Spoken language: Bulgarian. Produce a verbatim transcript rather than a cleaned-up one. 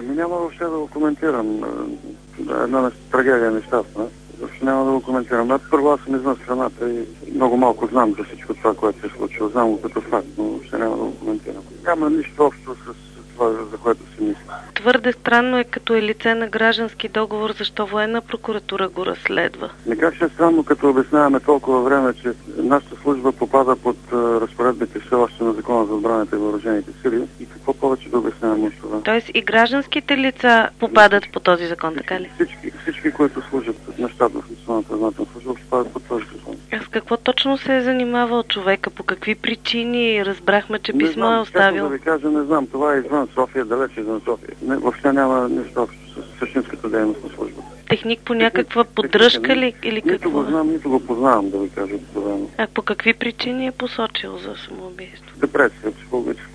Ами няма въобще да го коментирам. Една трагедия нещастна. Въобще няма да го коментирам. Аз първо аз съм извън страната и много малко знам за всичко това, което се е случило. Знам го като факт, но въобще няма да го коментирам. Няма нищо общо с това, за което си мисля. Твърде странно е, като е лице на граждански договор, защо военна прокуратура го разследва. Не как ще е странно, като обясняваме толкова време, че нашата служба попада под uh, разпоредбите все още на Закона за отбраната и въоръжените сили и какво повече да обясняваме от това. Тоест и гражданските лица попадат по този закон, така ли? Всички, всички които служат на щат в Националната отбранителна служба, попадат под този закон. А с какво точно се е занимавал човека? По какви причини? Разбрахме, че писмо знам, е оставил. Да ви кажа, не знам. Това е извън София, далече извън София. Не, въобще няма нищо общо с същинската дейност на службата. Техник по някаква поддръжка ли или какво? Нито го знам, нито го познавам, да ви кажа откровено. А по какви причини е посочил за самоубийство? Депресия, психологическа.